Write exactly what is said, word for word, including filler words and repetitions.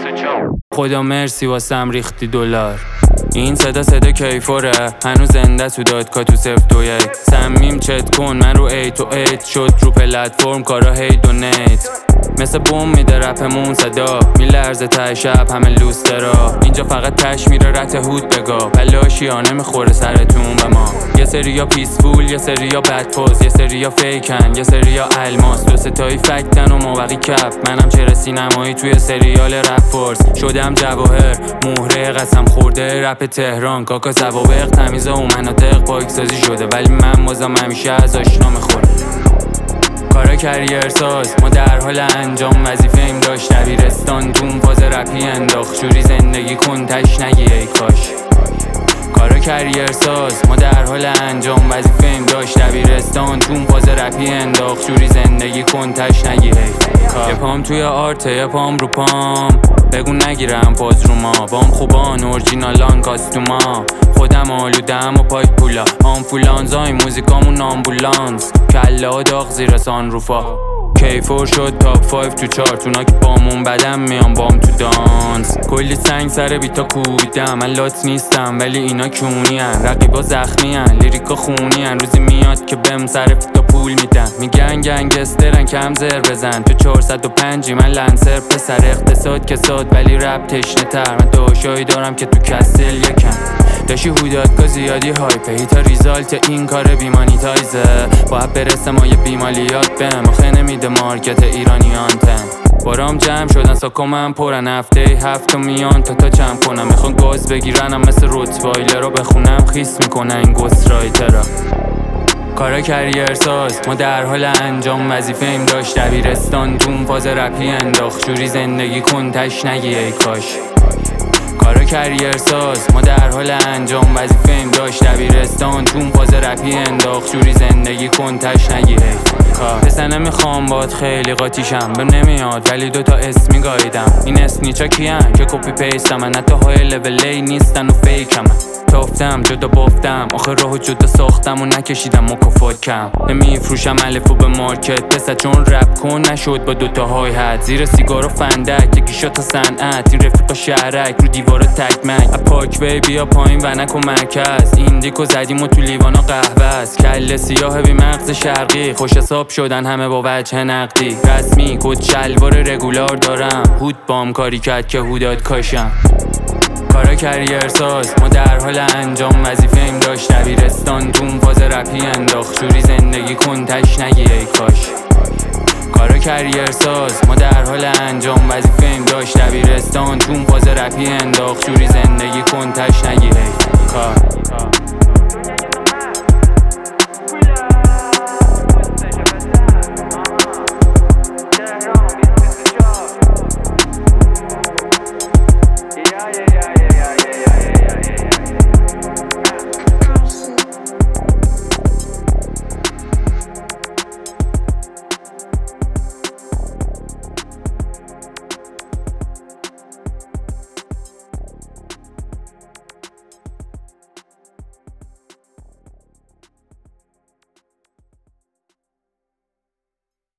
خدا مرسی واسم ریختی دلار. این صدا صدا کیفوره، هنوز زنده تو دادگاه تو صفر دو یک. سمیم چت کن من رو ایت و ایت شد رو پلتفرم کارا هی دونیت. مثل بوم میده رپمون صدا میلرزه ته شب همه لوسترا. اینجا فقط تش میره رت هود بگا پلاشیانه میخوره سرتون به ما. یه سریا پیسفول یه سریا بدفوز یه سریا فیکن یه سریا الماس. دو ستایی فکتن و موقعی کف. منم چرا سینمایی توی سریال رپ فورس شدم جواهر مهره قسم خورده رپ تهران. کاکا سوابق تمیزه و مناطق پاکسازی شده ولی من بازم همیشه از آشنا میخوره. کارا کریر ساز ما در حال انجام وظیفه ایم داشت دبیرستان تون فاز رپی انداخت جوری زندگی کن تش نگی ای کاش. کارا کریر ساز ما در حال انجام وظیفه ایم داشت دبیرستان تون فاز رپی انداخت جوری زندگی کن تش نگی ای کاش. یه پام توی آرته یه پام رو پام بگو نگیرم پاز رو ما. بام خوبان اورجینالان کاستوما خودم آلودم و پاک پولا آنفولان زای موزیکامون آمبولانس کلا داغ زیر سان روفا. کیفور شد تاپ فایف تو چارت اونا که بامون بدم میان بام تو دانس. کلی سنگ سر بیتا کوبیدم من لات نیستم ولی اینا کونی هن. رقیبا زخمی هن لیریکا خونی هن. روزی میاد که بهم سر فیتا پول میدن میگن گنگسترن کم زر بزن. تو چهارصد و پنجی من لنسر پسر اقتصاد کساد ولی رپ تشنه تر. من داشایی دارم که تو کسل یکم داشی هودادگاه زیادی هایپه هیتا ریزالت این کار بیمانیتایزه. باید برسه ما یه بیمالیات بهم آخه نمیده مارکت ایرانیان تن. بارام جمع شدن ساکا من پرن هفته هفت میان تا تا جمع کنم. میخوان گاز بگیرنم مثل روتوایلر رو بخونم خیس میکنن این گوست رایترا. کارا کریر ساز ما در حال انجام وظیفه ایم داشت دبیرستان تون فاز رپی انداخت جوری زندگی کن تش نگی ای کاش. کارا کریر ساز ما در حال انجام وظیفه ایم داشت دبیرستان تون فاز رپی انداخت جوری زندگی کن تش نگی ای کاش. پسر نمیخوام باد خیلی قاطیشم به نمیاد ولی دوتا اسمی گاییدم. این اسنیچا کیان که کپی پیستم من حتی های لول ای نیستن و فیکم. تافتم جدا بافتم آخه راهو جدا ساختم و نکشیدم مکافات کم. نمیفروشم الفو به مارکت پسر چون رپ کن نشد با دوتا های حد. زیر سیگار و فندک یکی شد تا صنعت این رفیقا شهرک رو دیوارو تکمک. پاک بی بیا پایین ونک و مرکز این دیکو زدیم و تو لیوانا قهوه است. کل سیاه بی مغز شرقی خوش حساب شدن همه با وجه نقدی. رسمی کد شلوار رگولار دارم هود بام کاری کرد که هوداد کاشم. کارا کریر ساز ما در حال انجام وظیفه ایم داشت دبیرستان تون فاز رپی انداخت جوری زندگی کن تش نگی ای کاش. کارا کریر ساز ما در حال انجام وظیفه ایم داشت دبیرستان تون فاز رپی انداخت جوری زندگی کن تش نگی ای کاش.